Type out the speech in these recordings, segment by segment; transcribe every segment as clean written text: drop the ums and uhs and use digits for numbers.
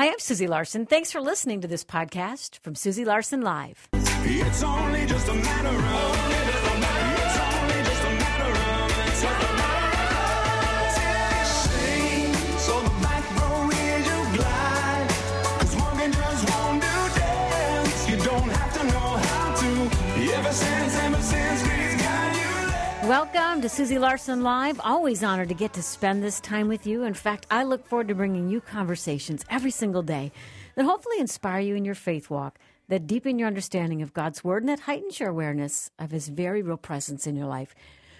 I'm Susie Larson. Thanks for listening to this podcast from Susie Larson Live. It's only just a matter of, it's only just a matter of, sing, so the back row is your glide, 'cause walking just won't do dance, you don't have to know how to, ever since we've got you there. Welcome to Susie Larson Live. Always honored to get to spend this time with you. In fact, I look forward to bringing you conversations every single day that hopefully inspire you in your faith walk, that deepen your understanding of God's Word, and that heightens your awareness of His very real presence in your life.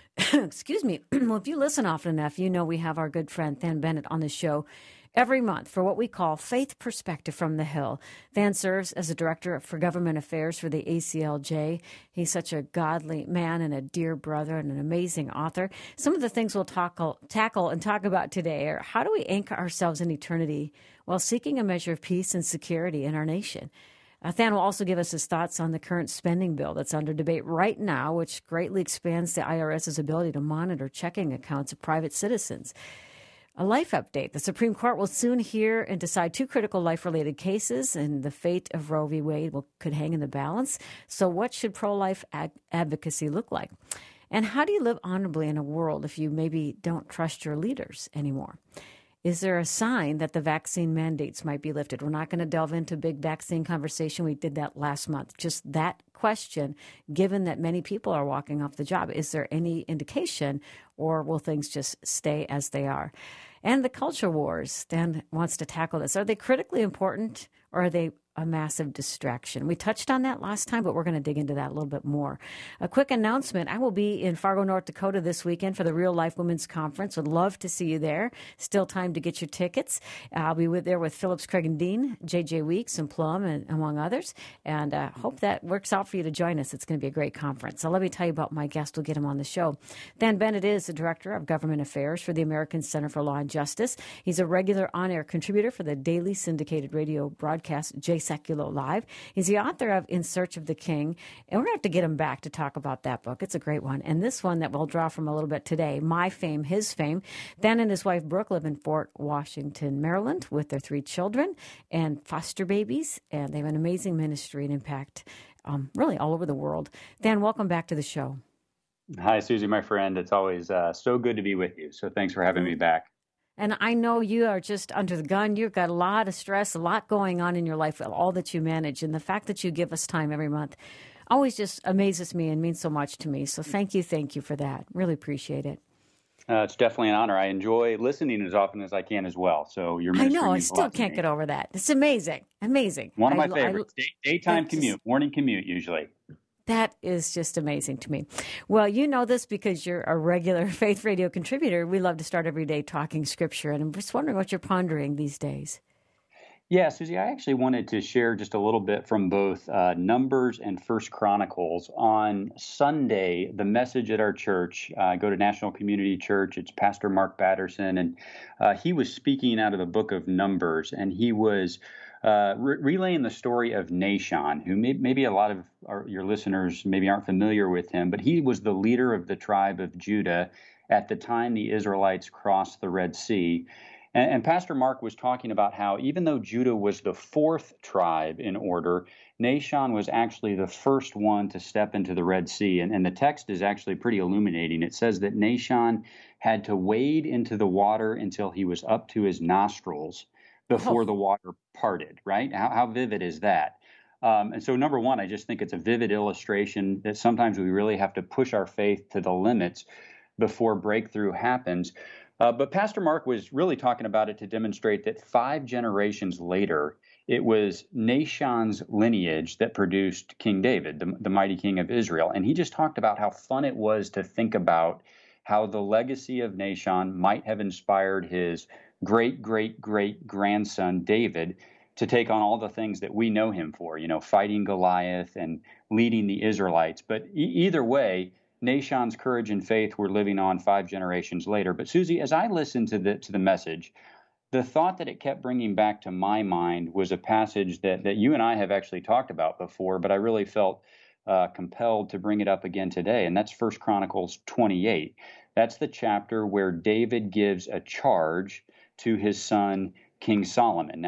Excuse me. Well, if you listen often enough, you know we have our good friend Than Bennett on the show every month for what we call Faith Perspective from the Hill. Than serves as a director for government affairs for the ACLJ. He's such a godly man and a dear brother and an amazing author. Some of the things we'll tackle and talk about today are how do we anchor ourselves in eternity while seeking a measure of peace and security in our nation. Than will also give us his thoughts on the current spending bill that's under debate right now, which greatly expands the IRS's ability to monitor checking accounts of private citizens. A life update. The Supreme Court will soon hear and decide two critical life-related cases, and the fate of Roe v. Wade could hang in the balance. So what should pro-life advocacy look like? And how do you live honorably in a world if you maybe don't trust your leaders anymore? Is there a sign that the vaccine mandates might be lifted? We're not going to delve into big vaccine conversation. We did that last month. Just that question, given that many people are walking off the job, is there any indication, or will things just stay as they are? And the culture wars, Dan wants to tackle this. Are they critically important, or are they a massive distraction? We touched on that last time, but we're going to dig into that a little bit more. A quick announcement. I will be in Fargo, North Dakota this weekend for the Real Life Women's Conference. Would love to see you there. Still time to get your tickets. I'll be there with Phillips, Craig and Dean, J.J. Weeks, and Plum, and among others. And hope that works out for you to join us. It's going to be a great conference. So let me tell you about my guest. We'll get him on the show. Than Bennett is the Director of Government Affairs for the American Center for Law and Justice. He's a regular on-air contributor for the daily syndicated radio broadcast, J. Seculo Live. He's the author of In Search of the King, and we're going to have to get him back to talk about that book. It's a great one. And this one that we'll draw from a little bit today, My Fame, His Fame. Than and his wife, Brooke, live in Fort Washington, Maryland, with their 3 children and foster babies, and they have an amazing ministry and impact really all over the world. Than, welcome back to the show. Hi, Susie, my friend. It's always so good to be with you, so thanks for having me back. And I know you are just under the gun. You've got a lot of stress, a lot going on in your life, all that you manage. And the fact that you give us time every month always just amazes me and means so much to me. So thank you for that. Really appreciate it. It's definitely an honor. I enjoy listening as often as I can as well. So your I ministry know. I means a still lot to can't me. get over that. It's amazing. Amazing. One of my favorites. Daytime That's just- commute, morning commute usually. That is just amazing to me. Well, you know this because you're a regular Faith Radio contributor. We love to start every day talking Scripture, and I'm just wondering what you're pondering these days. Yeah, Susie, I actually wanted to share just a little bit from both Numbers and First Chronicles. On Sunday, the message at our church, I go to National Community Church. It's Pastor Mark Batterson, and he was speaking out of the book of Numbers, and he was relaying the story of Nahshon, who maybe a lot of your listeners maybe aren't familiar with him, but he was the leader of the tribe of Judah at the time the Israelites crossed the Red Sea. And Pastor Mark was talking about how even though Judah was the 4th tribe in order, Nahshon was actually the first one to step into the Red Sea. And the text is actually pretty illuminating. It says that Nahshon had to wade into the water until he was up to his nostrils before the water parted, right? How vivid is that? And so, number one, I just think it's a vivid illustration that sometimes we really have to push our faith to the limits before breakthrough happens. But Pastor Mark was really talking about it to demonstrate that 5 generations later, it was Nahshon's lineage that produced King David, the mighty king of Israel. And he just talked about how fun it was to think about how the legacy of Nahshon might have inspired his great-great-great-grandson David to take on all the things that we know him for, fighting Goliath and leading the Israelites. But either way, Nahshon's courage and faith were living on 5 generations later. But Susie, as I listened to the message, the thought that it kept bringing back to my mind was a passage that you and I have actually talked about before, but I really felt compelled to bring it up again today, and that's 1 Chronicles 28. That's the chapter where David gives a charge to his son, King Solomon. Now,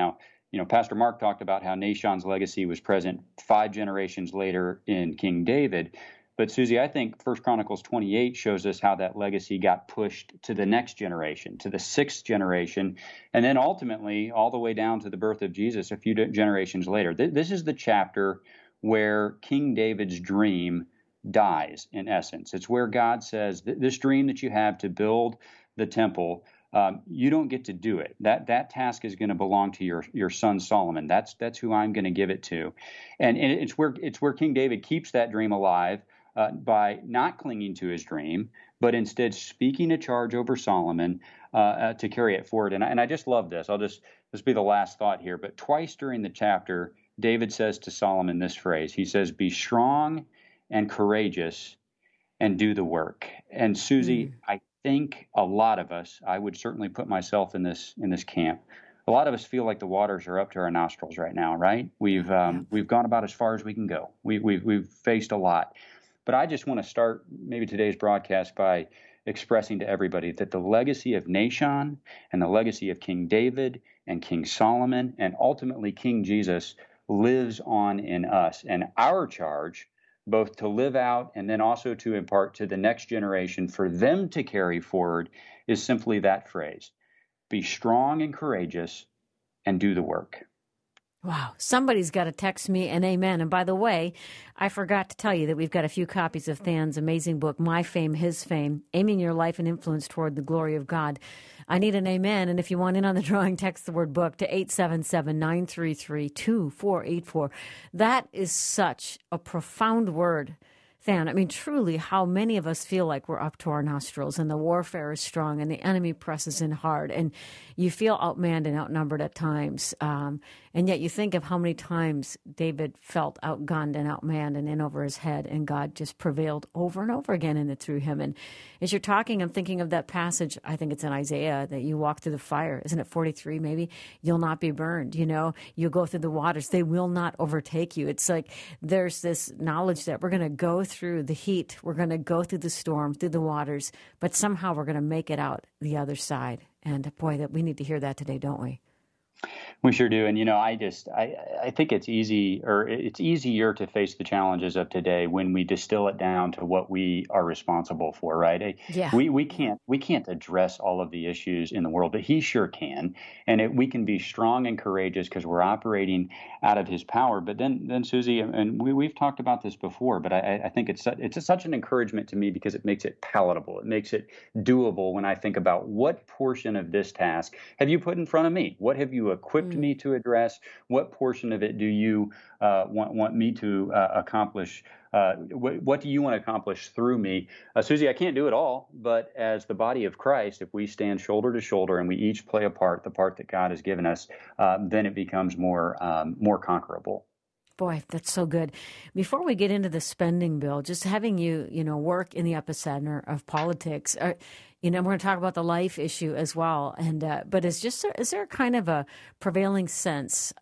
Pastor Mark talked about how Nashon's legacy was present 5 generations later in King David. But Susie, I think 1 Chronicles 28 shows us how that legacy got pushed to the next generation, to the 6th generation, and then ultimately all the way down to the birth of Jesus a few generations later. This is the chapter where King David's dream dies, in essence. It's where God says, this dream that you have to build the temple, you don't get to do it. That task is going to belong to your son Solomon. That's who I'm going to give it to. And it's where King David keeps that dream alive by not clinging to his dream, but instead speaking a charge over Solomon to carry it forward. And I just love this. This be the last thought here. But twice during the chapter, David says to Solomon this phrase. He says, "Be strong and courageous and do the work." And Susie, I think a lot of us, I would certainly put myself in this camp. A lot of us feel like the waters are up to our nostrils right now, right? We've gone about as far as we can go. We've faced a lot. But I just want to start maybe today's broadcast by expressing to everybody that the legacy of Nashon and the legacy of King David and King Solomon and ultimately King Jesus lives on in us. And our charge, both to live out and then also to impart to the next generation for them to carry forward, is simply that phrase: be strong and courageous and do the work. Wow. Somebody's got to text me an amen. And by the way, I forgot to tell you that we've got a few copies of Than's amazing book, My Fame, His Fame, Aiming Your Life and Influence Toward the Glory of God. I need an amen. And if you want in on the drawing, text the word book to 877-933-2484. That is such a profound word, Than. I mean, truly, how many of us feel like we're up to our nostrils and the warfare is strong and the enemy presses in hard and you feel outmanned and outnumbered at times. And yet you think of how many times David felt outgunned and outmanned and in over his head, and God just prevailed over and over again in it through him. And as you're talking, I'm thinking of that passage, I think it's in Isaiah, that you walk through the fire. Isn't it 43 maybe? You'll not be burned, You'll go through the waters. They will not overtake you. It's like there's this knowledge that we're going to go through the heat. We're going to go through the storm, through the waters, but somehow we're going to make it out the other side. And boy, that we need to hear that today, don't we? We sure do. And, I think it's easier to face the challenges of today when we distill it down to what we are responsible for, right? Yeah. We can't address all of the issues in the world, but he sure can. And we can be strong and courageous because we're operating out of his power. But then Susie, and we've talked about this before, but I think it's such an encouragement to me because it makes it palatable. It makes it doable when I think about what portion of this task have you put in front of me? What have you equipped me to address? What portion of it do you want me to accomplish? What do you want to accomplish through me? Susie, I can't do it all, but as the body of Christ, if we stand shoulder to shoulder and we each play a part, the part that God has given us, then it becomes more conquerable. Boy, that's so good. Before we get into the spending bill, just having you, work in the epicenter of politics, we're going to talk about the life issue as well. And but is there kind of a prevailing sense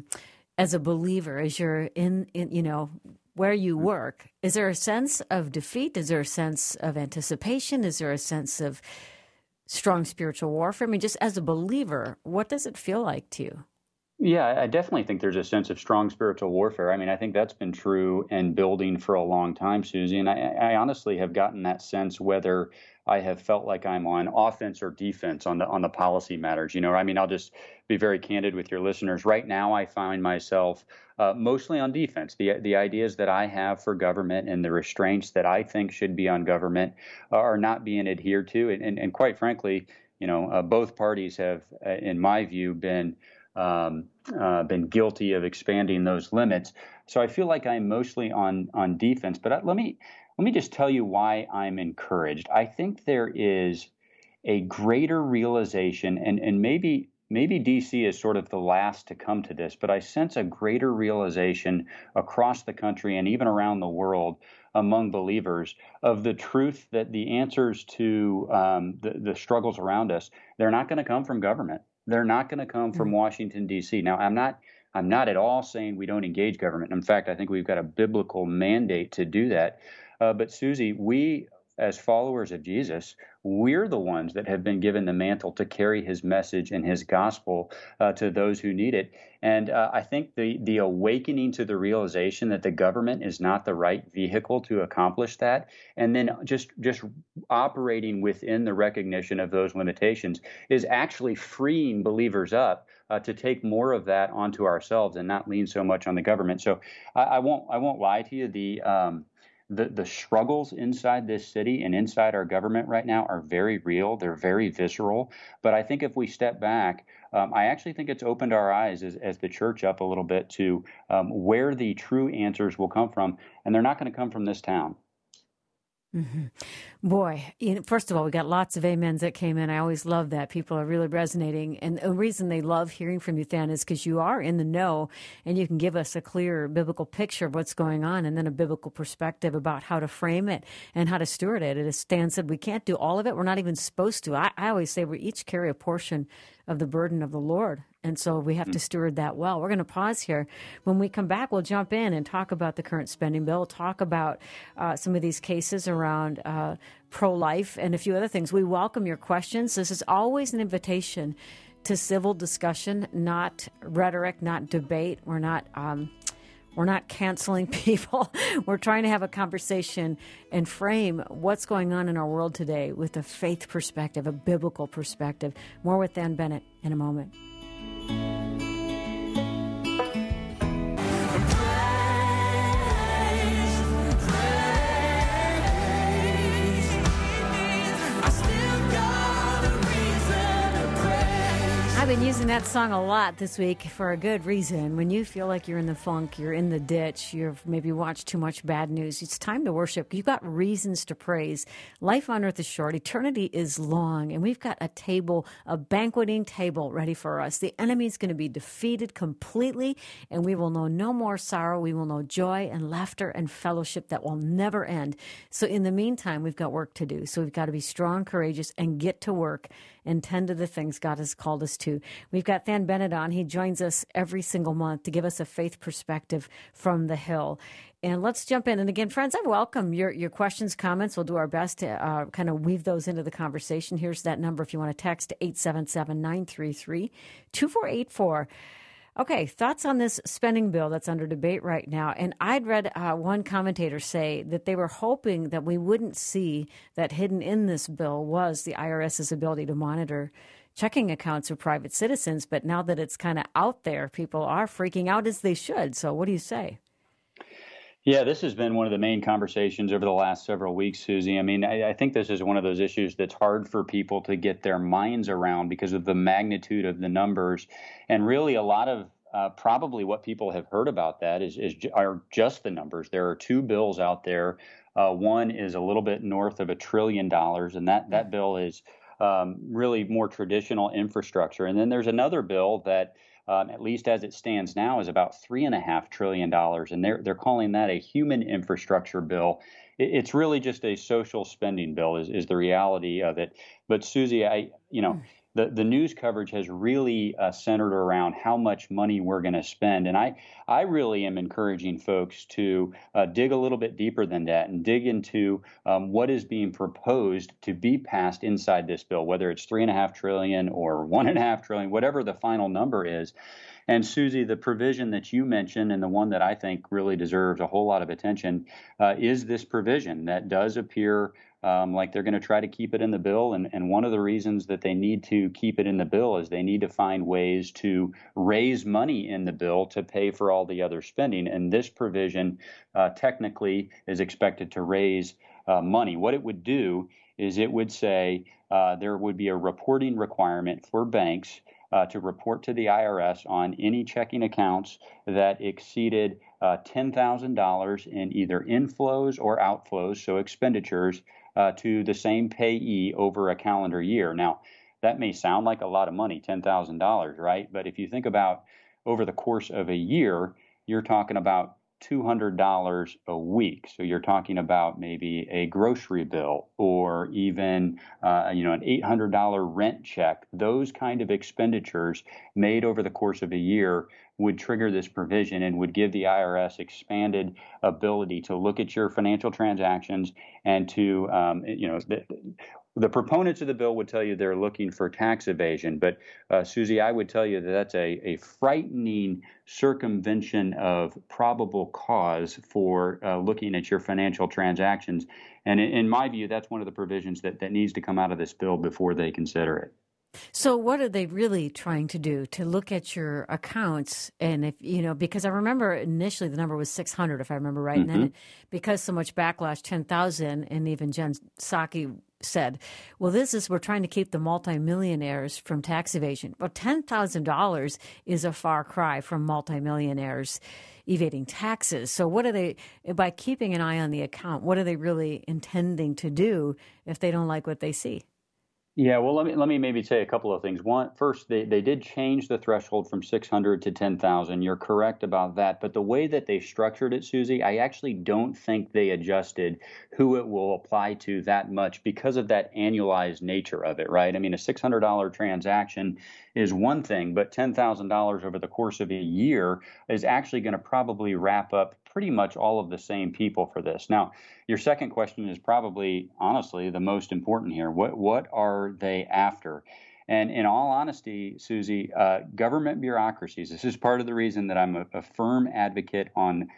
as a believer, as you're in where you work? Is there a sense of defeat? Is there a sense of anticipation? Is there a sense of strong spiritual warfare? I mean, just as a believer, what does it feel like to you? Yeah, I definitely think there's a sense of strong spiritual warfare. I mean, I think that's been true and building for a long time, Susie. And I honestly have gotten that sense whether I have felt like I'm on offense or defense on the policy matters. I mean, I'll just be very candid with your listeners. Right now, I find myself mostly on defense. The ideas that I have for government and the restraints that I think should be on government are not being adhered to. And quite frankly, both parties have, in my view, been guilty of expanding those limits. So I feel like I'm mostly on defense. But let me just tell you why I'm encouraged. I think there is a greater realization, and maybe D.C. is sort of the last to come to this, but I sense a greater realization across the country and even around the world among believers of the truth that the answers to the struggles around us, they're not going to come from government. They're not going to come from Washington, D.C. Now, I'm not at all saying we don't engage government. In fact, I think we've got a biblical mandate to do that. But Susie, we as followers of Jesus, we're the ones that have been given the mantle to carry his message and his gospel to those who need it. And I think the awakening to the realization that the government is not the right vehicle to accomplish that, and then just operating within the recognition of those limitations, is actually freeing believers up to take more of that onto ourselves and not lean so much on the government. So I won't lie to you. The struggles inside this city and inside our government right now are very real. They're very visceral. But I think if we step back, I actually think it's opened our eyes as the church up a little bit to where the true answers will come from. And they're not going to come from this town. Mm-hmm. Boy, first of all, we got lots of amens that came in. I always love that. People are really resonating. And the reason they love hearing from you, Than, is because you are in the know and you can give us a clear biblical picture of what's going on and then a biblical perspective about how to frame it and how to steward it. As Stan said, we can't do all of it. We're not even supposed to. I always say we each carry a portion of the burden of the Lord. And so we have to steward that well. We're going to pause here. When we come back, we'll jump in and talk about the current spending bill, talk about some of these cases around pro-life and a few other things. We welcome your questions. This is always an invitation to civil discussion, not rhetoric, not debate. We're not canceling people. We're trying to have a conversation and frame what's going on in our world today with a faith perspective, a biblical perspective. More with Than Bennett in a moment. I've been using that song a lot this week for a good reason. When you feel like you're in the funk, you're in the ditch, you've maybe watched too much bad news, it's time to worship. You've got reasons to praise. Life on earth is short. Eternity is long. And we've got a table, a banqueting table ready for us. The enemy is going to be defeated completely, and we will know no more sorrow. We will know joy and laughter and fellowship that will never end. So in the meantime, we've got work to do. So we've got to be strong, courageous, and get to work and tend to the things God has called us to. We've got Than Bennett on. He joins us every single month to give us a faith perspective from the Hill. And let's jump in. And again, friends, I welcome your questions, comments. We'll do our best to kind of weave those into the conversation. Here's that number if you want to text 877-933-2484. Okay, thoughts on this spending bill that's under debate right now. And I'd read one commentator say that they were hoping that we wouldn't see that hidden in this bill was the IRS's ability to monitor checking accounts of private citizens. But now that it's kind of out there, people are freaking out, as they should. So what do you say? Yeah, this has been one of the main conversations over the last several weeks, Susie. I mean, I think this is one of those issues that's hard for people to get their minds around because of the magnitude of the numbers. And really, a lot of probably what people have heard about that are just the numbers. There are two bills out there. One is a little bit north of $1 trillion, and that bill is really more traditional infrastructure. And then there's another bill that, at least as it stands now, is about $3.5 trillion, and they're calling that a human infrastructure bill. It's really just a social spending bill, is the reality of it. But Susie, the news coverage has really centered around how much money we're going to spend. And I really am encouraging folks to dig a little bit deeper than that and dig into what is being proposed to be passed inside this bill, whether it's $3.5 trillion or $1.5 trillion, whatever the final number is. And Susie, the provision that you mentioned and the one that I think really deserves a whole lot of attention is this provision that does appear like they're going to try to keep it in the bill. And one of the reasons that they need to keep it in the bill is they need to find ways to raise money in the bill to pay for all the other spending. And this provision technically is expected to raise money. What it would do is it would say there would be a reporting requirement for banks to report to the IRS on any checking accounts that exceeded $10,000 in either inflows or outflows, so expenditures, to the same payee over a calendar year. Now, that may sound like a lot of money, $10,000, right? But if you think about over the course of a year, you're talking about $200 a week. So you're talking about maybe a grocery bill or even an $800 rent check. Those kind of expenditures made over the course of a year would trigger this provision and would give the IRS expanded ability to look at your financial transactions and to, the proponents of the bill would tell you they're looking for tax evasion. But, Susie, I would tell you that that's a frightening circumvention of probable cause for looking at your financial transactions. And in my view, that's one of the provisions that needs to come out of this bill before they consider it. So what are they really trying to do? To look at your accounts? And if, because I remember initially the number was 600, if I remember right. Mm-hmm. And then because so much backlash, 10,000, and even Jen Psaki said, well, we're trying to keep the multimillionaires from tax evasion. Well, $10,000 is a far cry from multimillionaires evading taxes. So what are they, by keeping an eye on the account, what are they really intending to do if they don't like what they see? Yeah, well, let me maybe say a couple of things. One, first, they did change the threshold from 600 to 10,000. You're correct about that. But the way that they structured it, Susie, I actually don't think they adjusted who it will apply to that much because of that annualized nature of it, right? I mean, a $600 transaction is one thing, but $10,000 over the course of a year is actually going to probably wrap up pretty much all of the same people for this. Now, your second question is probably, honestly, the most important here. What are they after? And in all honesty, Susie, government bureaucracies, this is part of the reason that I'm a firm advocate on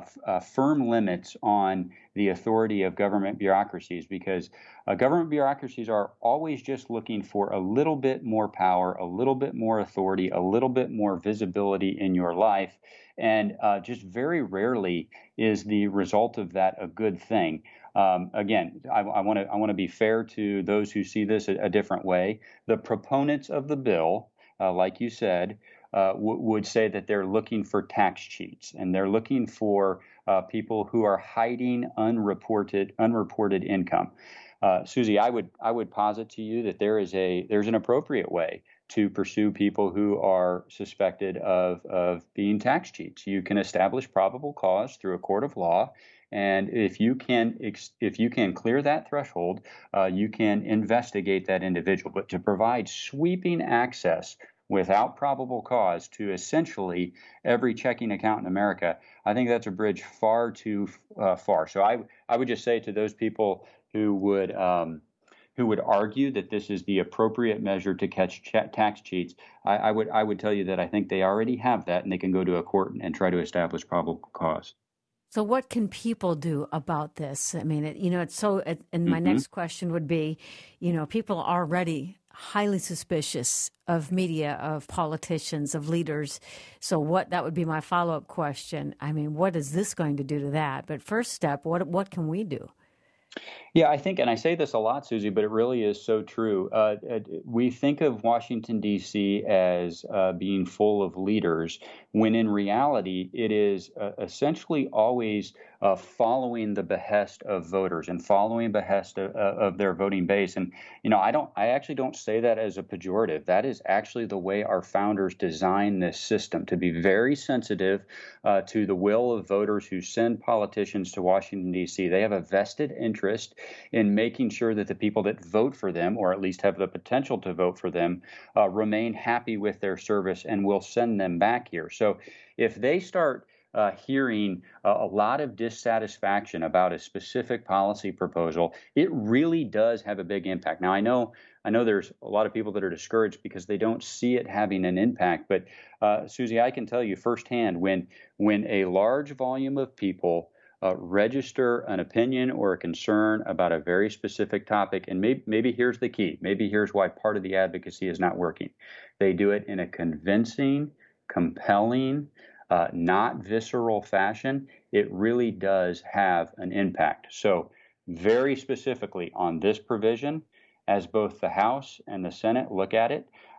firm limits on the authority of government bureaucracies, because government bureaucracies are always just looking for a little bit more power, a little bit more authority, a little bit more visibility in your life. And just very rarely is the result of that a good thing. Again, I want to be fair to those who see this a different way. The proponents of the bill, like you said, would say that they're looking for tax cheats, and they're looking for people who are hiding unreported income. Susie, I would posit to you that there's an appropriate way to pursue people who are suspected of being tax cheats. You can establish probable cause through a court of law, and if you can clear that threshold, you can investigate that individual. But to provide sweeping access without probable cause to essentially every checking account in America, I think that's a bridge far too far. So I would just say to those people who would argue that this is the appropriate measure to catch tax cheats, I would tell you that I think they already have that, and they can go to a court and try to establish probable cause. So what can people do about this? I mean, and my next question would be, people are already highly suspicious of media, of politicians, of leaders. So that would be my follow-up question. I mean, what is this going to do to that? But first step, what can we do? Yeah, I think, and I say this a lot, Susie, but it really is so true. We think of Washington, D.C. as being full of leaders, when in reality, it is essentially always following the behest of voters and following behest of their voting base. And, I actually don't say that as a pejorative. That is actually the way our founders designed this system, to be very sensitive to the will of voters who send politicians to Washington, D.C. They have a vested interest in making sure that the people that vote for them, or at least have the potential to vote for them, remain happy with their service and will send them back here. So if they start hearing a lot of dissatisfaction about a specific policy proposal, it really does have a big impact. Now, I know there's a lot of people that are discouraged because they don't see it having an impact. But Susie, I can tell you firsthand, when a large volume of people register an opinion or a concern about a very specific topic, and maybe here's the key. Maybe here's why part of the advocacy is not working. They do it in a convincing, compelling, not visceral fashion. It really does have an impact. So very specifically on this provision, as both the House and the Senate look at it,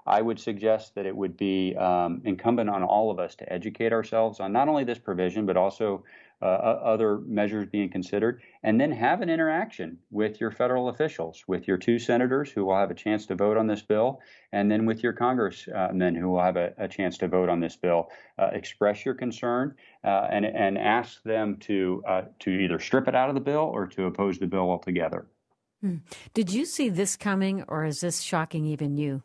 I would suggest that it would be incumbent on all of us to educate ourselves on not only this provision, but also other measures being considered, and then have an interaction with your federal officials, with your 2 senators who will have a chance to vote on this bill, and then with your congressmen who will have a chance to vote on this bill. Express your concern and ask them to either strip it out of the bill or to oppose the bill altogether. Did you see this coming, or is this shocking even you?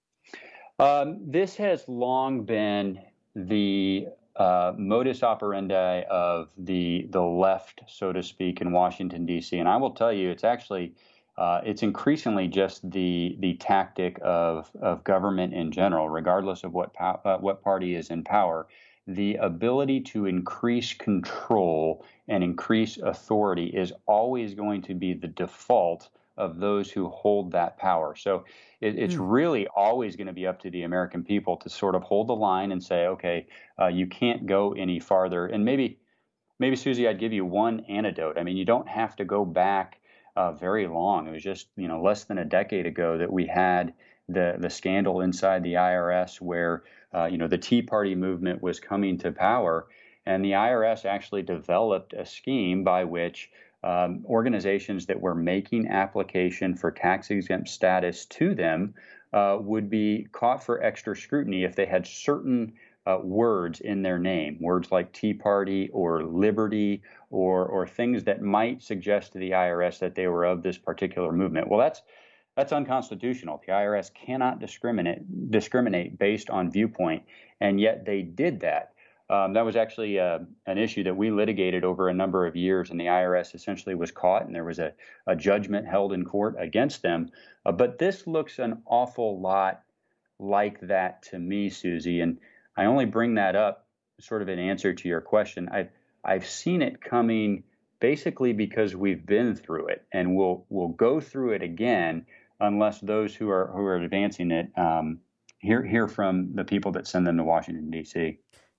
This has long been the modus operandi of the left, so to speak, in Washington, D.C. And I will tell you, it's actually it's increasingly just the tactic of government in general, regardless of what party is in power. The ability to increase control and increase authority is always going to be the default of those who hold that power. So it's really always going to be up to the American people to sort of hold the line and say, okay, you can't go any farther. And maybe, Susie, I'd give you one anecdote. I mean, you don't have to go back very long. It was just, less than a decade ago that we had the scandal inside the IRS where, the Tea Party movement was coming to power, and the IRS actually developed a scheme by which organizations that were making application for tax-exempt status to them would be caught for extra scrutiny if they had certain words in their name, words like Tea Party or Liberty or things that might suggest to the IRS that they were of this particular movement. Well, that's unconstitutional. The IRS cannot discriminate based on viewpoint, and yet they did that. That was actually an issue that we litigated over a number of years, and the IRS essentially was caught, and there was a judgment held in court against them. But this looks an awful lot like that to me, Susie, and I only bring that up sort of in answer to your question. I've seen it coming basically because we've been through it, and we'll go through it again unless those who are advancing it hear from the people that send them to Washington, D.C.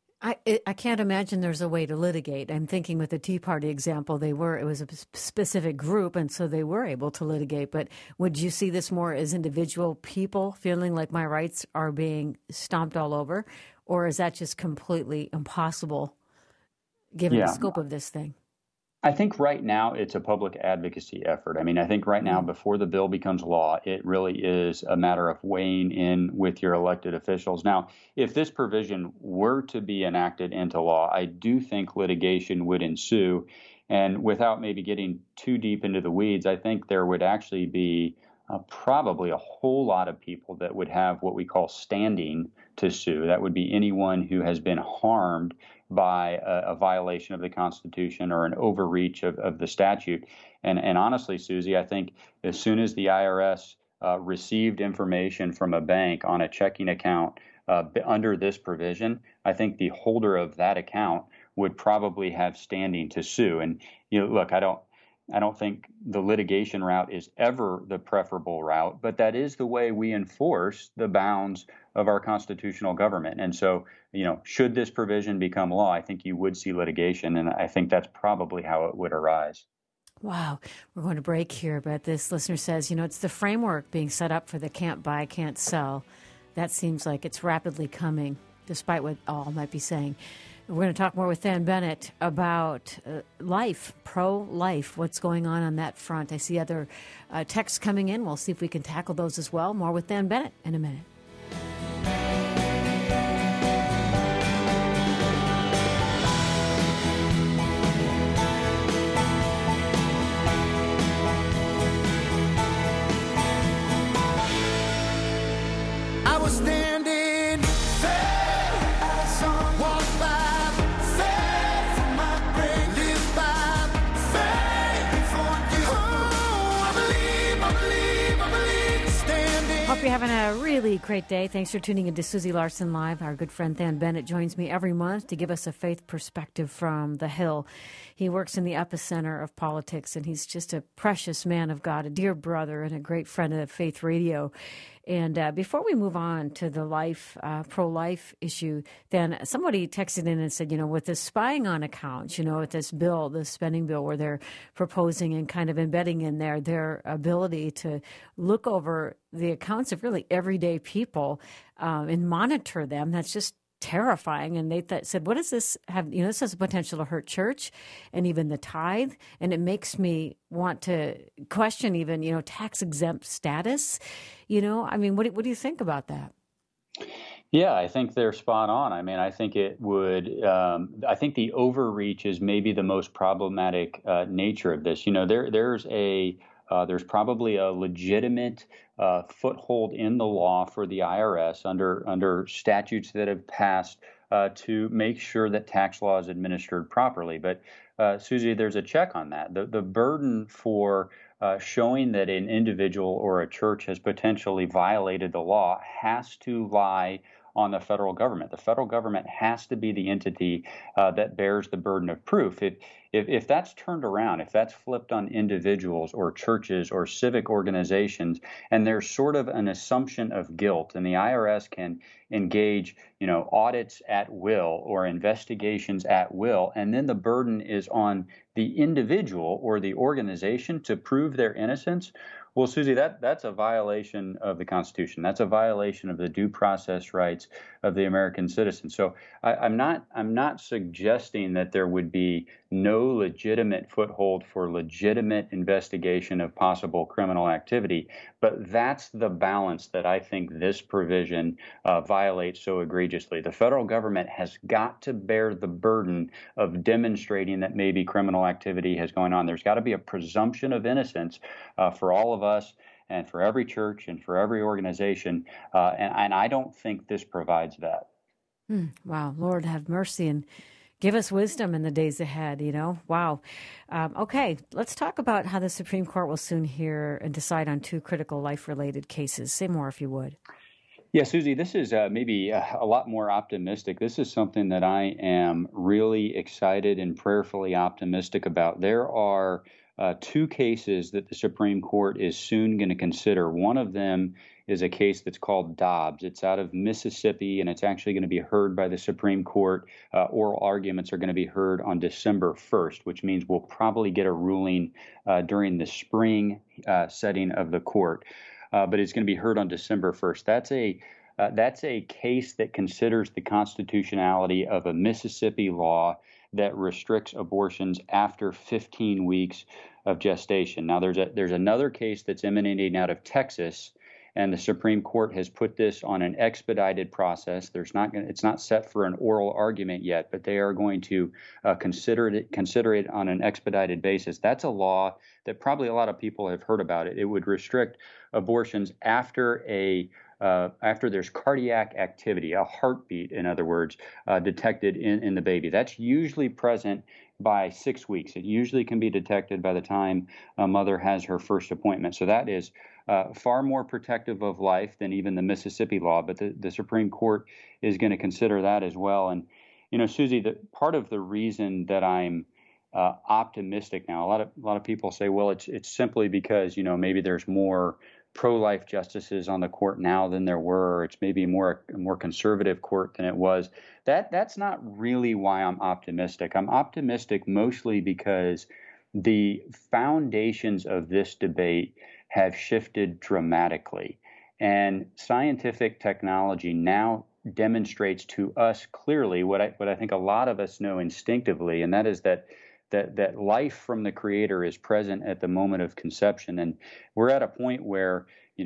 I can't imagine there's a way to litigate. I'm thinking with the Tea Party example, it was a specific group, and so they were able to litigate. But would you see this more as individual people feeling like my rights are being stomped all over? Or is that just completely impossible given the scope of this thing? I think right now it's a public advocacy effort. I mean, I think right now, before the bill becomes law, it really is a matter of weighing in with your elected officials. Now, if this provision were to be enacted into law, I do think litigation would ensue. And without maybe getting too deep into the weeds, I think there would actually be probably a whole lot of people that would have what we call standing to sue. That would be anyone who has been harmed by a violation of the Constitution or an overreach of the statute. And honestly, Susie, I think as soon as the IRS received information from a bank on a checking account under this provision, I think the holder of that account would probably have standing to sue. And look, I don't think the litigation route is ever the preferable route, but that is the way we enforce the bounds of our constitutional government. And so, should this provision become law, I think you would see litigation, and I think that's probably how it would arise. Wow. We're going to break here, but this listener says, it's the framework being set up for the can't buy, can't sell. That seems like it's rapidly coming, despite what all might be saying. We're going to talk more with Dan Bennett about life, pro-life, what's going on that front. I see other texts coming in. We'll see if we can tackle those as well. More with Dan Bennett in a minute. I was standing as someone walked by, faith from my brain lives by, faith before you. Oh, I believe, standing. Hope you're having a really great day. Thanks for tuning into Susie Larson Live. Our good friend Dan Bennett joins me every month to give us a faith perspective from the Hill. He works in the epicenter of politics, and he's just a precious man of God, a dear brother, and a great friend of Faith Radio. And before we move on to the pro-life issue, then somebody texted in and said, with this spying on accounts, with this bill, this spending bill, where they're proposing and kind of embedding in there their ability to look over the accounts of really everyday people and monitor them. That's just terrifying. And they said, what does this have? This has the potential to hurt church and even the tithe. And it makes me want to question even, tax exempt status. What do you think about that? Yeah, I think they're spot on. I think it would, I think the overreach is maybe the most problematic nature of this. There's probably a legitimate foothold in the law for the IRS under statutes that have passed to make sure that tax law is administered properly. But Susie, there's a check on that. The burden for showing that an individual or a church has potentially violated the law has to lie on the federal government. The federal government has to be the entity that bears the burden of proof. If that's turned around, if that's flipped on individuals or churches or civic organizations, and there's sort of an assumption of guilt, and the IRS can engage, audits at will or investigations at will, and then the burden is on the individual or the organization to prove their innocence. Well, Susie, that's a violation of the Constitution. That's a violation of the due process rights of the American citizen. So I'm not suggesting that there would be no legitimate foothold for legitimate investigation of possible criminal activity, but that's the balance that I think this provision violates so egregiously. The federal government has got to bear the burden of demonstrating that maybe criminal activity has gone on. There's got to be a presumption of innocence for all of us and for every church and for every organization. And I don't think this provides that. Wow. Lord, have mercy and give us wisdom in the days ahead, Wow. Okay, let's talk about how the Supreme Court will soon hear and decide on two critical life-related cases. Say more, if you would. Yeah, Susie, this is maybe a lot more optimistic. This is something that I am really excited and prayerfully optimistic about. There are two cases that the Supreme Court is soon going to consider. One of them is a case that's called Dobbs. It's out of Mississippi, and it's actually going to be heard by the Supreme Court. Oral arguments are going to be heard on December 1st, which means we'll probably get a ruling during the spring setting of the court. But it's going to be heard on December 1st. That's a case that considers the constitutionality of a Mississippi law that restricts abortions after 15 weeks of gestation. Now, there's another case that's emanating out of Texas, and the Supreme Court has put this on an expedited process. It's not set for an oral argument yet, but they are going to consider it on an expedited basis. That's a law that probably a lot of people have heard about it. It would restrict abortions after there's cardiac activity, a heartbeat, in other words, detected in the baby. That's usually present by 6 weeks. It usually can be detected by the time a mother has her first appointment. So that is far more protective of life than even the Mississippi law, but the Supreme Court is going to consider that as well. And, Susie, part of the reason that I'm optimistic now, a lot of people say, well, it's simply because, maybe there's more pro-life justices on the court now than there were. It's maybe a more conservative court than it was. That's not really why I'm optimistic. I'm optimistic mostly because the foundations of this debate have shifted dramatically, and scientific technology now demonstrates to us clearly what I think a lot of us know instinctively, and that is that life from the Creator is present at the moment of conception. And we're at a point where,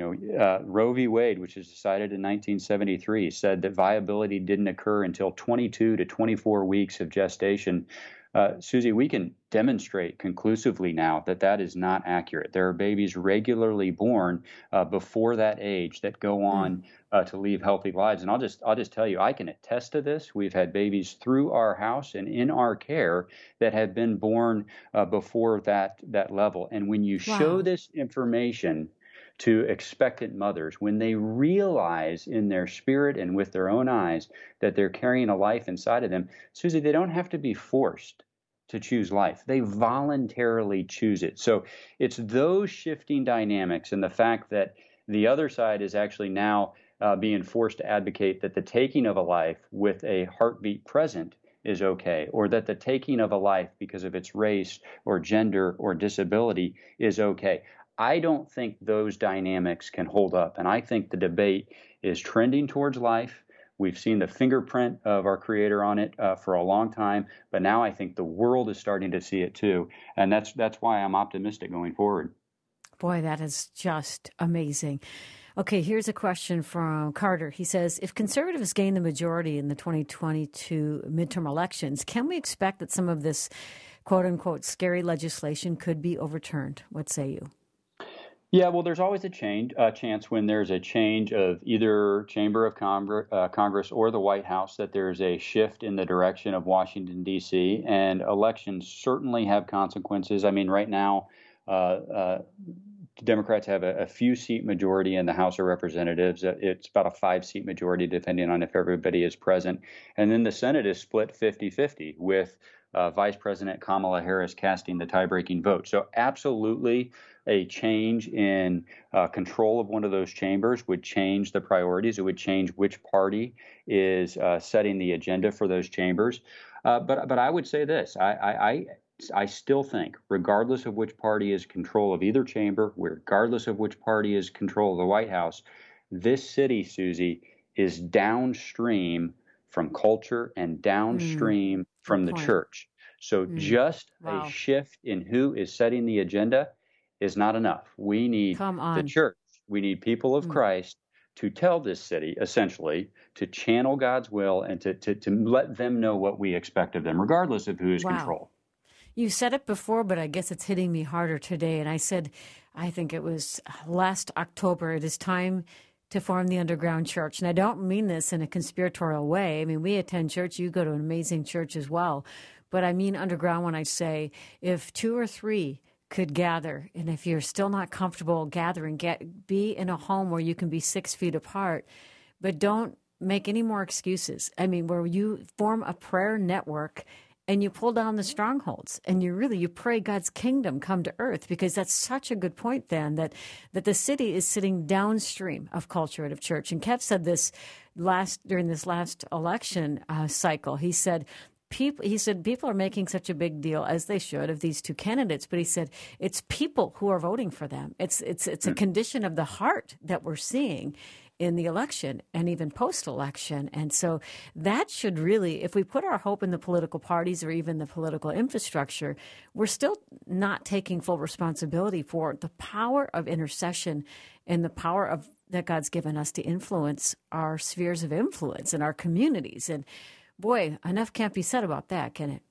Roe v. Wade, which was decided in 1973, said that viability didn't occur until 22 to 24 weeks of gestation. Susie, we can demonstrate conclusively now that is not accurate. There are babies regularly born before that age that go on to leave healthy lives. And I'll just tell you, I can attest to this. We've had babies through our house and in our care that have been born before that level. And when you show this information to expectant mothers, when they realize in their spirit and with their own eyes that they're carrying a life inside of them, Susie, they don't have to be forced to choose life. They voluntarily choose it. So it's those shifting dynamics and the fact that The other side is actually now being forced to advocate that the taking of a life with a heartbeat present is okay, or that the taking of a life because of its race or gender or disability is okay. I don't think those dynamics can hold up, and I think the debate is trending towards life. We've seen the fingerprint of our Creator on it for a long time, but now I think the world is starting to see it too, and that's why I'm optimistic going forward. Boy, that is just amazing. Okay, here's a question from Carter. He says, if conservatives gain the majority in the 2022 midterm elections, can we expect that some of this quote-unquote scary legislation could be overturned? What say you? Yeah, well, there's always a chance when there's a change of either chamber of Congress or the White House that there's a shift in the direction of Washington, D.C., and elections certainly have consequences. I mean, right now, Democrats have a few seat majority in the House of Representatives. It's about a 5-seat majority, depending on if everybody is present. And then the Senate is split 50-50 with Vice President Kamala Harris casting the tie-breaking vote. So absolutely a change in control of one of those chambers would change the priorities. It would change which party is setting the agenda for those chambers. But I would say this. I still think, regardless of which party is control of either chamber, regardless of which party is control of the White House, this city, Susie, is downstream from culture and downstream from the church. So just a shift in who is setting the agenda is not enough. We need the church. We need people of Christ to tell this city, essentially, to channel God's will and to let them know what we expect of them, regardless of who is control. You said it before, but I guess it's hitting me harder today. And I said, I think it was last October, it is time to form the underground church. And I don't mean this in a conspiratorial way. I mean, we attend church. You go to an amazing church as well. But I mean underground when I say if 2 or 3 could gather, and if you're still not comfortable gathering, be in a home where you can be 6 feet apart, but don't make any more excuses. I mean, where you form a prayer network and you pull down the strongholds and you pray God's kingdom come to earth, because that's such a good point then that the city is sitting downstream of culture and of church. And Kev said this during this last election cycle. He said people are making such a big deal, as they should, of these 2 candidates. But he said it's people who are voting for them. It's a condition of the heart that we're seeing in the election and even post-election. And so that should really, if we put our hope in the political parties or even the political infrastructure, we're still not taking full responsibility for the power of intercession and the power of that God's given us to influence our spheres of influence in our communities. And boy, enough can't be said about that, can it?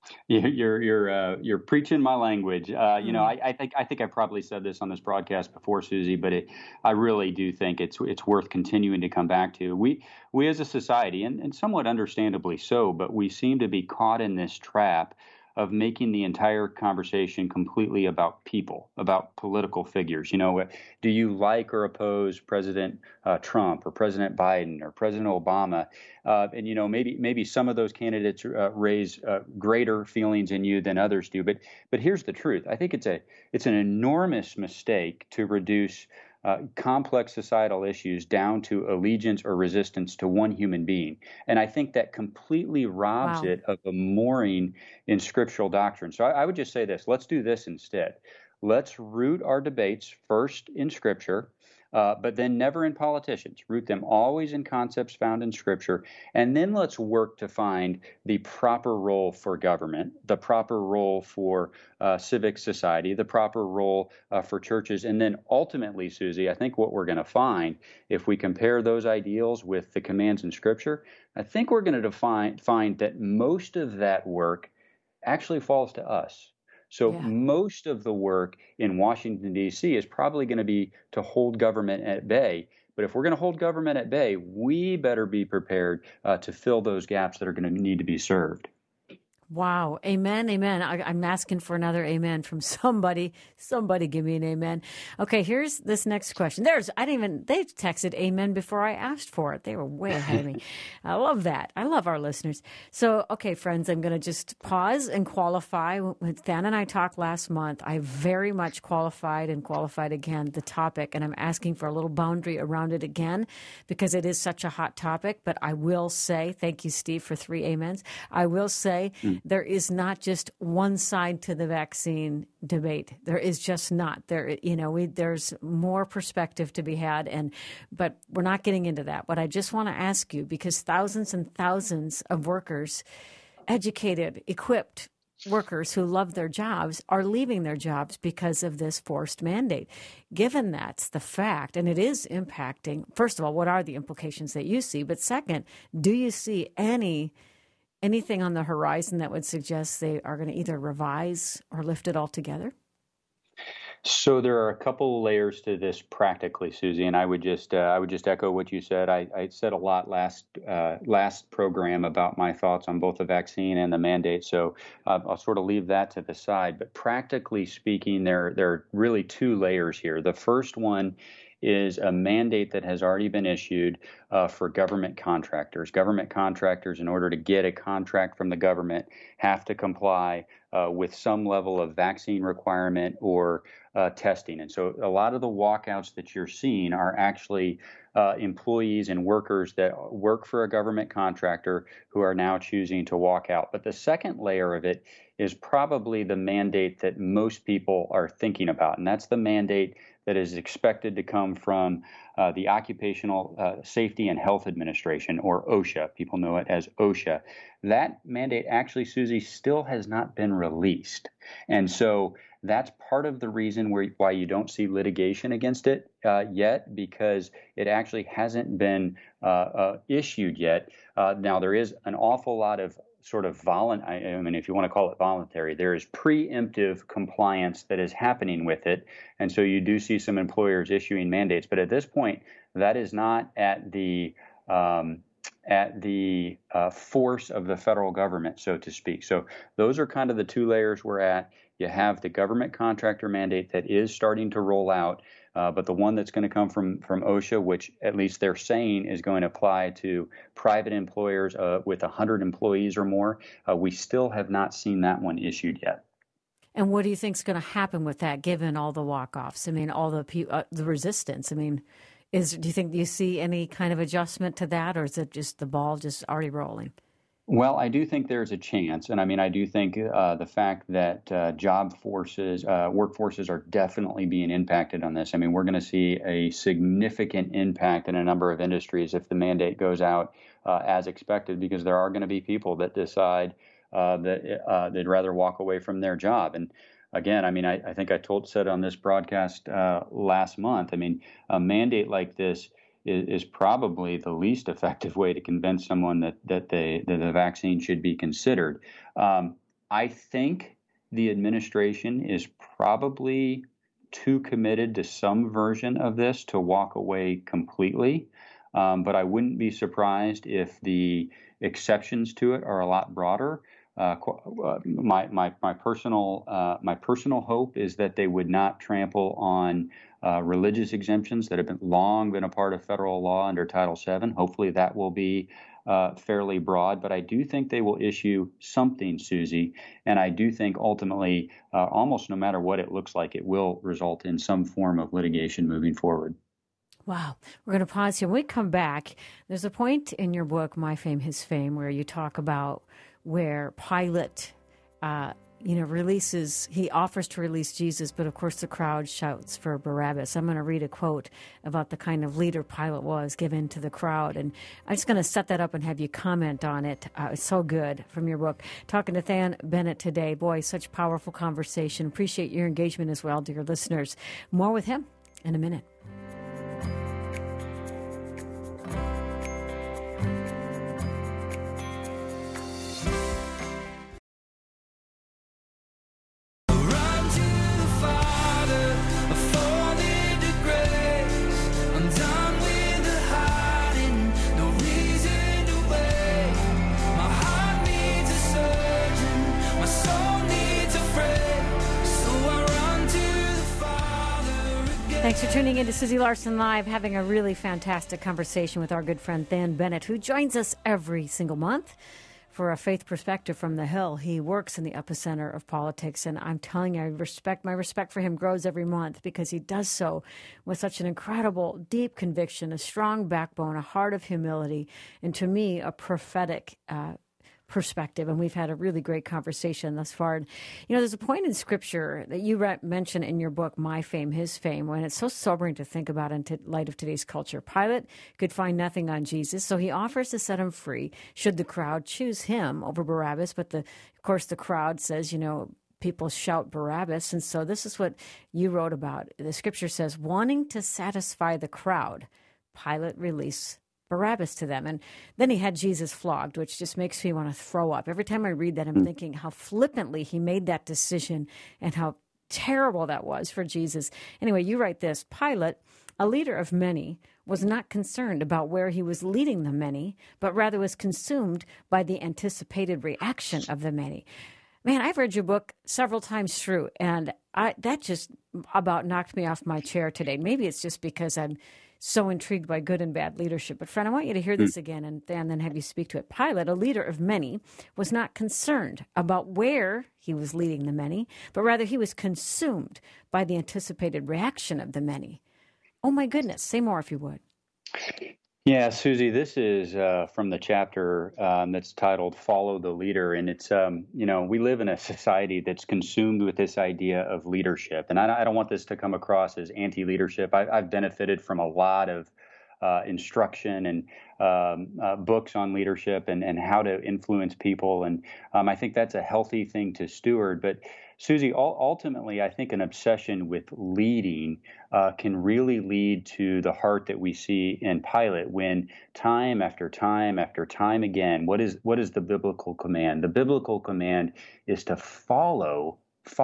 You're preaching my language. You know, I think I probably said this on this broadcast before, Susie, but I really do think it's worth continuing to come back to. We as a society, and somewhat understandably so, but we seem to be caught in this trap of making the entire conversation completely about people, about political figures. You know, do you like or oppose President Trump or President Biden or President Obama? And, you know, maybe some of those candidates raise greater feelings in you than others do. But here's the truth. I think it's an enormous mistake to reduce complex societal issues down to allegiance or resistance to one human being. And I think that completely robs it of a mooring in scriptural doctrine. So I would just say this. Let's do this instead. Let's root our debates first in Scripture, but then never in politicians. Root them always in concepts found in Scripture. And then let's work to find the proper role for government, the proper role for civic society, the proper role for churches. And then ultimately, Susie, I think what we're going to find, if we compare those ideals with the commands in Scripture, I think we're going to find that most of that work actually falls to us. So most of the work in Washington, D.C. is probably going to be to hold government at bay. But if we're going to hold government at bay, we better be prepared to fill those gaps that are going to need to be served. Wow. Amen. Amen. I'm asking for another amen from somebody. Somebody give me an amen. Okay, here's this next question. They texted amen before I asked for it. They were way ahead of me. I love that. I love our listeners. So, okay, friends, I'm going to just pause and qualify. When Than and I talked last month, I very much qualified again the topic, and I'm asking for a little boundary around it again because it is such a hot topic. But I will say, thank you, Steve, for 3 amens. I will say, there is not just one side to the vaccine debate. There is just not. There's more perspective to be had, but we're not getting into that. But I just want to ask you, because thousands and thousands of workers, educated, equipped workers who love their jobs, are leaving their jobs because of this forced mandate. Given that's the fact, and it is impacting, first of all, what are the implications that you see? But second, do you see anything on the horizon that would suggest they are going to either revise or lift it altogether? So there are a couple layers to this practically, Susie, and I would just echo what you said. I said a lot last program about my thoughts on both the vaccine and the mandate, so I'll sort of leave that to the side. But practically speaking, there are really 2 layers here. The first one is a mandate that has already been issued for government contractors. Government contractors, in order to get a contract from the government, have to comply with some level of vaccine requirement or testing. And so a lot of the walkouts that you're seeing are actually employees and workers that work for a government contractor who are now choosing to walk out. But the second layer of it is probably the mandate that most people are thinking about, and that's the mandate that is expected to come from the Occupational Safety and Health Administration, or OSHA. People know it as OSHA. That mandate actually, Susie, still has not been released. And so that's part of the reason why you don't see litigation against it yet, because it actually hasn't been issued yet. Now, there is an awful lot of sort of if you want to call it voluntary, there is preemptive compliance that is happening with it. And so you do see some employers issuing mandates. But at this point, that is not at the force of the federal government, so to speak. So those are kind of the 2 layers we're at. You have the government contractor mandate that is starting to roll out, but the one that's going to come from OSHA, which at least they're saying is going to apply to private employers with 100 employees or more, we still have not seen that one issued yet. And what do you think is going to happen with that, given all the walk-offs? I mean, all the resistance. I mean, do you think you see any kind of adjustment to that, or is it just the ball just already rolling? Well, I do think there's a chance. And I mean, I do think the fact that workforces are definitely being impacted on this. I mean, we're going to see a significant impact in a number of industries if the mandate goes out as expected, because there are going to be people that decide that they'd rather walk away from their job. And again, I mean, I think I said on this broadcast last month, I mean, a mandate like this is probably the least effective way to convince someone that the vaccine should be considered. I think the administration is probably too committed to some version of this to walk away completely. But I wouldn't be surprised if the exceptions to it are a lot broader. My personal hope is that they would not trample on religious exemptions that have long been a part of federal law under Title VII. Hopefully that will be fairly broad, but I do think they will issue something, Susie, and I do think ultimately, almost no matter what it looks like, it will result in some form of litigation moving forward. Wow. We're going to pause here. When we come back, there's a point in your book, My Fame, His Fame, where you talk about where Pilate he offers to release Jesus, but of course the crowd shouts for Barabbas. I'm going to read a quote about the kind of leader Pilate was given to the crowd, and I'm just going to set that up and have you comment on it. It's so good from your book. Talking to Than Bennett today. Boy, such powerful conversation. Appreciate your engagement as well, dear listeners. More with him in a minute. No reason to wait. My heart needs a surgeon. Thanks for tuning in to Susie Larson Live, having a really fantastic conversation with our good friend Than Bennett, who joins us every single month for a faith perspective from the Hill. He works in the epicenter of politics, and I'm telling you, my respect for him grows every month because he does so with such an incredible, deep conviction, a strong backbone, a heart of humility, and to me, a prophetic perspective. And we've had a really great conversation thus far. And, there's a point in Scripture that you mention in your book, My Fame, His Fame, when it's so sobering to think about in light of today's culture. Pilate could find nothing on Jesus, so he offers to set him free should the crowd choose him over Barabbas. But, of course, the crowd says, people shout Barabbas. And so this is what you wrote about. The Scripture says, wanting to satisfy the crowd, Pilate released Barabbas to them. And then he had Jesus flogged, which just makes me want to throw up. Every time I read that, I'm thinking how flippantly he made that decision and how terrible that was for Jesus. Anyway, you write this: Pilate, a leader of many, was not concerned about where he was leading the many, but rather was consumed by the anticipated reaction of the many. Man, I've read your book several times through, and that just about knocked me off my chair today. Maybe it's just because I'm so intrigued by good and bad leadership. But friend, I want you to hear this again and then have you speak to it. Pilate, a leader of many, was not concerned about where he was leading the many, but rather he was consumed by the anticipated reaction of the many. Oh my goodness. Say more if you would. Yeah, Susie, this is from the chapter that's titled Follow the Leader. And it's, we live in a society that's consumed with this idea of leadership. And I don't want this to come across as anti-leadership. I've benefited from a lot of instruction and books on leadership and how to influence people. And I think that's a healthy thing to steward. But Susie, ultimately, I think an obsession with leading can really lead to the heart that we see in Pilate when time after time after time again, what is the biblical command? The biblical command is to follow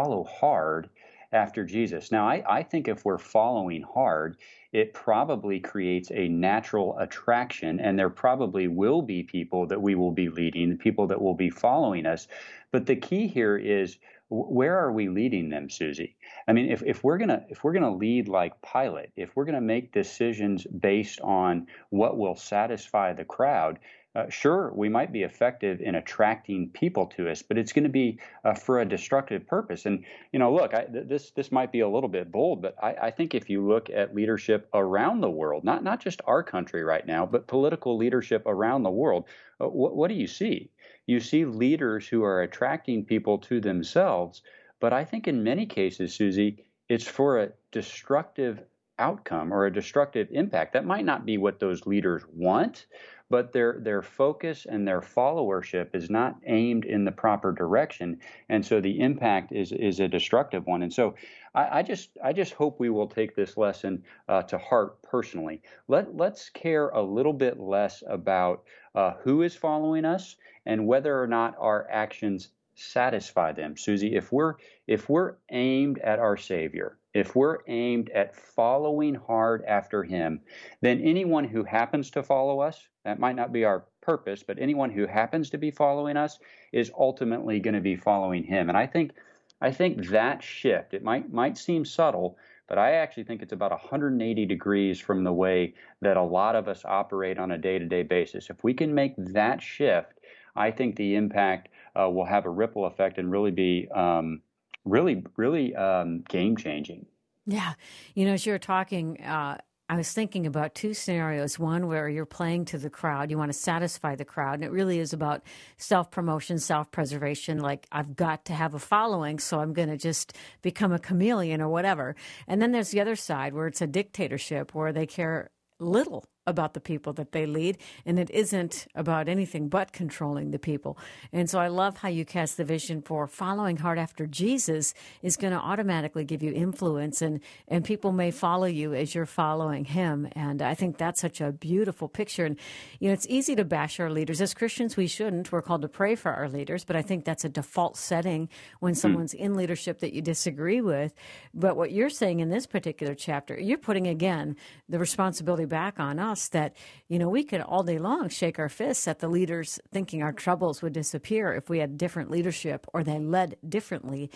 hard after Jesus. Now, I think if we're following hard, it probably creates a natural attraction, and there probably will be people that we will be leading, people that will be following us. But the key here is, where are we leading them, Susie? I mean, if we're gonna lead like Pilate, if we're gonna make decisions based on what will satisfy the crowd, sure, we might be effective in attracting people to us, but it's going to be for a destructive purpose. And look, this might be a little bit bold, but I think if you look at leadership around the world, not just our country right now, but political leadership around the world, what do you see? You see leaders who are attracting people to themselves, but I think in many cases, Susie, it's for a destructive outcome or a destructive impact. That might not be what those leaders want, but their focus and their followership is not aimed in the proper direction, and so the impact is a destructive one. And so I just hope we will take this lesson to heart personally. Let's care a little bit less about who is following us and whether or not our actions satisfy them. Susie, if we're aimed at our Savior, if we're aimed at following hard after him, then anyone who happens to follow us, that might not be our purpose, but anyone who happens to be following us is ultimately going to be following him. And I think that shift, it might seem subtle, but I actually think it's about 180 degrees from the way that a lot of us operate on a day-to-day basis. If we can make that shift, I think the impact will have a ripple effect and really be really game-changing. Yeah. As you were talking, I was thinking about two scenarios. One where you're playing to the crowd. You want to satisfy the crowd. And it really is about self-promotion, self-preservation. Like, I've got to have a following, so I'm going to just become a chameleon or whatever. And then there's the other side where it's a dictatorship where they care little about the people that they lead, and it isn't about anything but controlling the people. And so I love how you cast the vision for following hard after Jesus is going to automatically give you influence, and people may follow you as you're following him. And I think that's such a beautiful picture. And, it's easy to bash our leaders. As Christians, we shouldn't. We're called to pray for our leaders, but I think that's a default setting when someone's in leadership that you disagree with. But what you're saying in this particular chapter, you're putting, again, the responsibility back on us that, we could all day long shake our fists at the leaders thinking our troubles would disappear if we had different leadership or they led differently.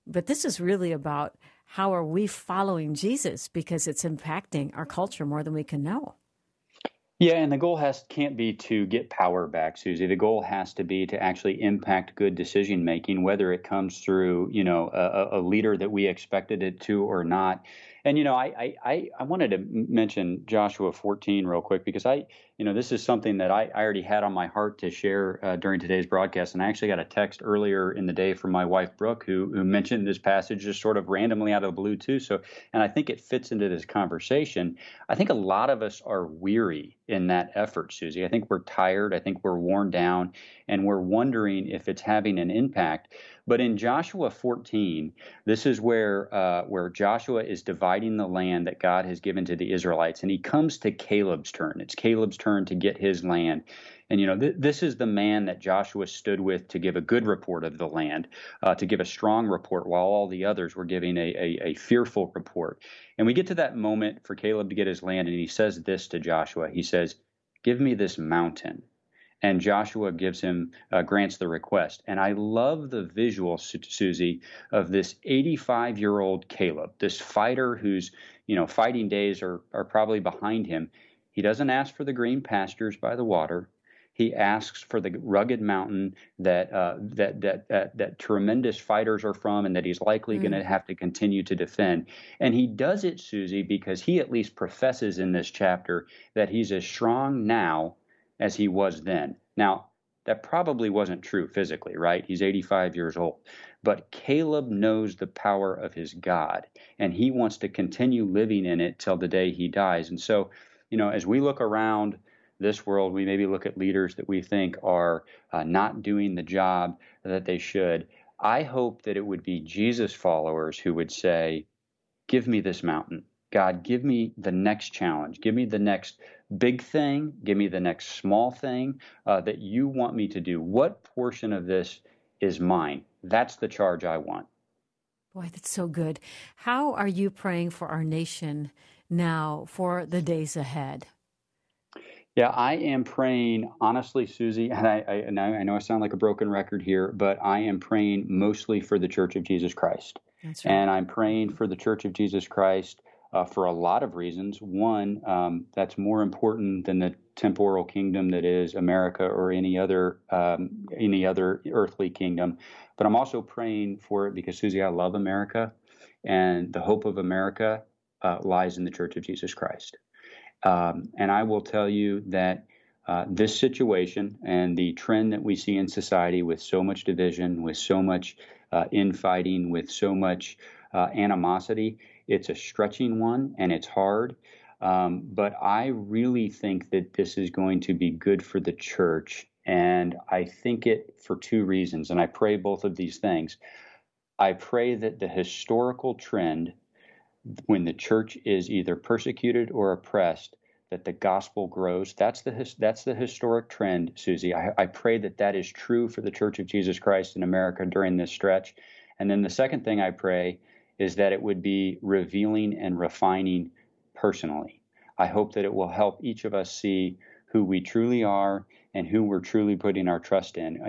But this is really about how are we following Jesus, because it's impacting our culture more than we can know. Yeah, and the goal can't be to get power back, Susie. The goal has to be to actually impact good decision making, whether it comes through, a leader that we expected it to or not. And I wanted to mention Joshua 14 real quick, because this is something that I already had on my heart to share during today's broadcast, and I actually got a text earlier in the day from my wife Brooke, who mentioned this passage just sort of randomly out of the blue too. So, and I think it fits into this conversation. I think a lot of us are weary in that effort, Susie. I think we're tired. I think we're worn down, and we're wondering if it's having an impact. But in Joshua 14, this is where Joshua is dividing the land that God has given to the Israelites, and he comes to Caleb's turn. It's Caleb's turn to get his land. And, this is the man that Joshua stood with to give a good report of the land, to give a strong report, while all the others were giving a fearful report. And we get to that moment for Caleb to get his land, and he says this to Joshua. He says, "Give me this mountain." And Joshua grants the request. And I love the visual, Susie, of this 85-year-old Caleb, this fighter whose, fighting days are probably behind him. He doesn't ask for the green pastures by the water. He asks for the rugged mountain that tremendous fighters are from, and that he's likely going to have to continue to defend. And he does it, Susie, because he at least professes in this chapter that he's as strong now as he was then. Now, that probably wasn't true physically, right? He's 85 years old. But Caleb knows the power of his God, and he wants to continue living in it till the day he dies. And so, as we look around this world, we maybe look at leaders that we think are not doing the job that they should. I hope that it would be Jesus followers who would say, "Give me this mountain. God, give me the next challenge. Give me the next big thing. Give me the next small thing that you want me to do. What portion of this is mine?" That's the charge I want. Boy, that's so good. How are you praying for our nation now for the days ahead? Yeah, I am praying, honestly, Susie, and I know I sound like a broken record here, but I am praying mostly for the Church of Jesus Christ. That's right. And I'm praying for the Church of Jesus Christ for a lot of reasons. One, that's more important than the temporal kingdom that is America or any other earthly kingdom. But I'm also praying for it because, Susie, I love America, and the hope of America lies in the Church of Jesus Christ. And I will tell you that this situation and the trend that we see in society, with so much division, with so much infighting, with so much animosity, it's a stretching one and it's hard. But I really think that this is going to be good for the church. And I think it for two reasons. And I pray both of these things. I pray that the historical trend, when the church is either persecuted or oppressed, that the gospel grows. That's the historic trend, Susie. I pray that that is true for the Church of Jesus Christ in America during this stretch. And then the second thing I pray is that it would be revealing and refining personally. I hope that it will help each of us see who we truly are and who we're truly putting our trust in.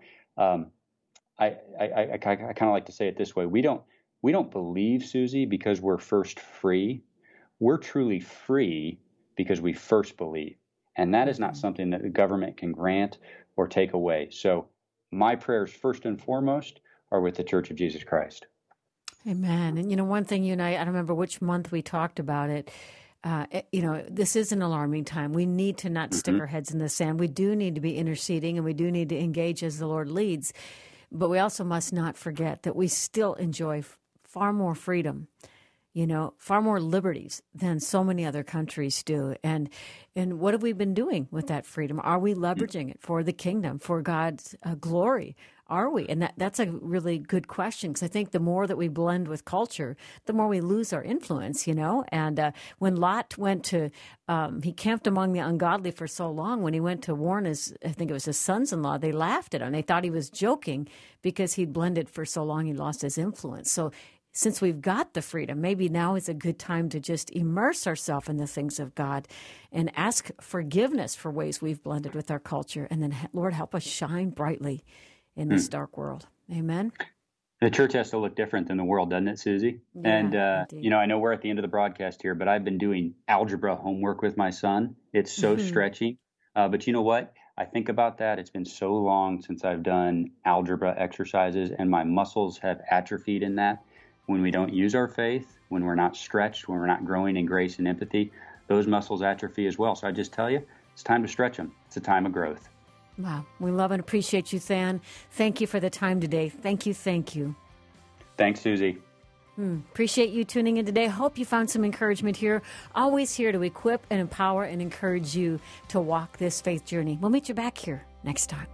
I kind of like to say it this way. We don't believe, Susie, because we're first free. We're truly free because we first believe. And that is not something that the government can grant or take away. So my prayers, first and foremost, are with the Church of Jesus Christ. Amen. And, one thing you and I don't remember which month we talked about it. This is an alarming time. We need to not stick our heads in the sand. We do need to be interceding, and we do need to engage as the Lord leads. But we also must not forget that we still enjoy far more freedom, far more liberties than so many other countries do. And what have we been doing with that freedom? Are we leveraging it for the kingdom, for God's glory? Are we? And that's a really good question, because I think the more that we blend with culture, the more we lose our influence, And when Lot went to, he camped among the ungodly for so long, when he went to warn his sons-in-law, they laughed at him. They thought he was joking because he'd blended for so long, he lost his influence. So since we've got the freedom, maybe now is a good time to just immerse ourselves in the things of God and ask forgiveness for ways we've blended with our culture. And then, Lord, help us shine brightly in this dark world. Amen. The church has to look different than the world, doesn't it, Susie? Yeah, And, indeed. I know we're at the end of the broadcast here, but I've been doing algebra homework with my son. It's so stretchy. But you know what? I think about that. It's been so long since I've done algebra exercises, and my muscles have atrophied in that. When we don't use our faith, when we're not stretched, when we're not growing in grace and empathy, those muscles atrophy as well. So I just tell you, it's time to stretch them. It's a time of growth. Wow. We love and appreciate you, Than. Thank you for the time today. Thank you. Thank you. Thanks, Susie. Appreciate you tuning in today. Hope you found some encouragement here. Always here to equip and empower and encourage you to walk this faith journey. We'll meet you back here next time.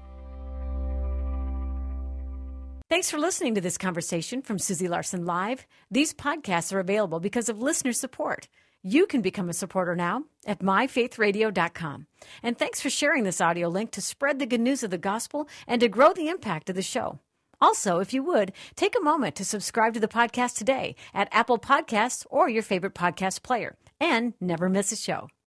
Thanks for listening to this conversation from Susie Larson Live. These podcasts are available because of listener support. You can become a supporter now at myfaithradio.com. And thanks for sharing this audio link to spread the good news of the gospel and to grow the impact of the show. Also, if you would, take a moment to subscribe to the podcast today at Apple Podcasts or your favorite podcast player, and never miss a show.